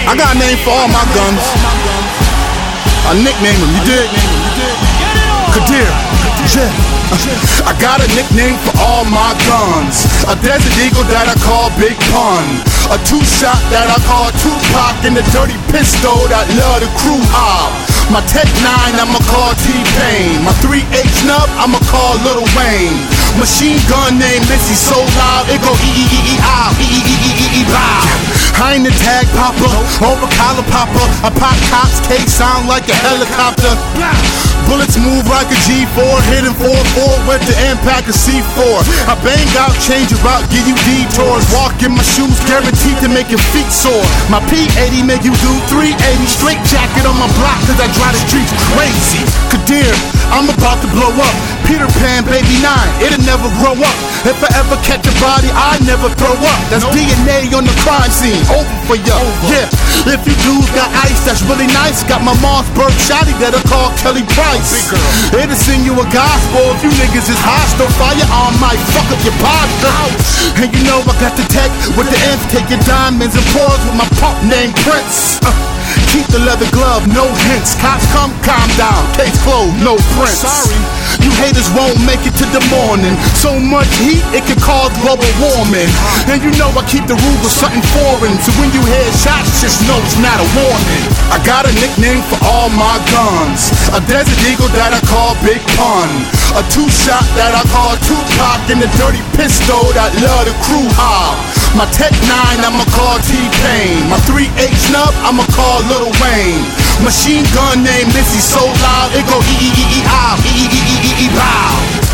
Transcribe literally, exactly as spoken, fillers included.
I got a name for all my guns. I nickname them, you dig? Kadir. Yeah. I got a nickname for all my guns. A Desert Eagle that I call Big Pun. A two-shot that I call Tupac. And a dirty pistol that love the crew hop. My Tech nine I'ma call T-Pain. My three H nub I'ma call Lil Wayne. Machine gun named Missy so loud it go e e e e ow e e e e e e bow. I ain't a tag popper or a collar popper. I pop cops, K sound like a helicopter. Bullets move like a G four, hitting four four with the impact of C four. I bang out, change your route, give you detours. Walk in my shoes, guaranteed to make your feet sore. My P eighty make you do three eighty. Straight jacket on my block cause I drive the streets crazy. Kadir, I'm about to blow up. Peter Pan, baby nine, it'll never grow up. If I ever catch a body, I never throw up. That's D N A on the crime scene, over for ya. Yeah, if you dudes got ice, that's really nice. Got my Mossberg shotty that I call Kelly Price. It'll sing you a gospel if you niggas is hostile. Firearm might fuck up your body. And you know I got the tech with the F, taking diamonds and pause with my pump named Prince. Uh, keep the leather glove, no hints. Cops come, calm down. Case closed, no prints. Sorry, you haters won't make it to the morning. So much heat, it could cause global warming. And you know I keep the Ruger something foreign. So when you hear shots, just know it's not a warning. I got a nickname for all my guns. A Desert Eagle that I call Big Pun. A two-shot that I call Tupac. And a dirty pistol that love the crew hop. My Tech nine I'ma call T-Pain. My three H nub I'ma call Lil Wayne. Machine gun named Missy so loud it go e e e e ow e e e e e bow.